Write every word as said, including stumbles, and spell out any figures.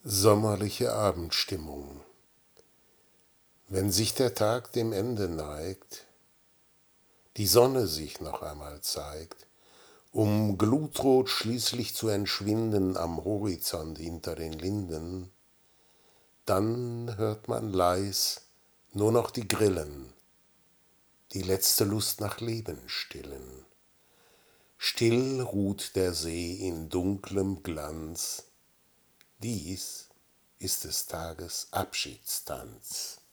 Sommerliche Abendstimmung. Wenn sich der Tag dem Ende neigt, die Sonne sich noch einmal zeigt, um glutrot schließlich zu entschwinden am Horizont hinter den Linden, dann hört man leis nur noch die Grillen, die letzte Lust nach Leben stillen. Still ruht der See in dunklem Glanz, dies ist des Tages Abschiedstanz.